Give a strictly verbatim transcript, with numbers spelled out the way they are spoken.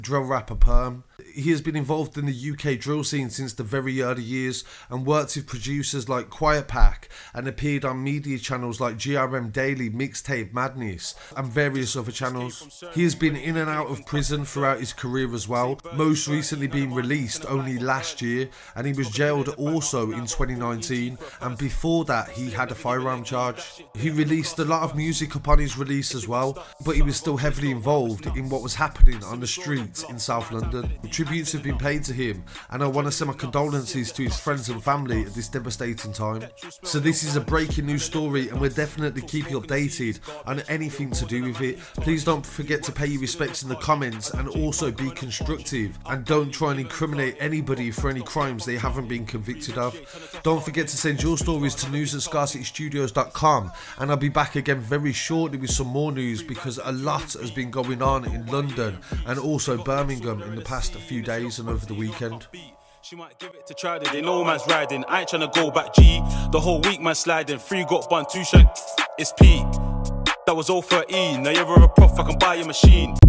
drill rapper Perm. He has been involved in the U K drill scene since the very early years and worked with producers like Quiet Pack and appeared on media channels like G R M Daily, Mixtape Madness and various other channels. He has been in and out of prison throughout his career as well, most recently being released only last year, and he was jailed also in twenty nineteen, and before that he had a firearm charge. He released a lot of music upon his release as well, but he was still heavily involved in what was happening on the streets in South London. Tributes have been paid to him, and I want to send my condolences to his friends and family at this devastating time. So this is a breaking news story, and we'll definitely keep you updated on anything to do with it. Please don't forget to pay your respects in the comments, and also be constructive, and don't try and incriminate anybody for any crimes they haven't been convicted of. Don't forget to send your stories to news at scarcity studios dot com, and I'll be back again very shortly with some more news, because a lot has been going on in London and also Birmingham in the past few days and over the weekend. She might give it to Trident, they know man's riding. I ain't tryna go back G, the whole week man sliding. Three got bun, two shank, it's peak. That was all thirteen, now you're a prof, I can buy your machine.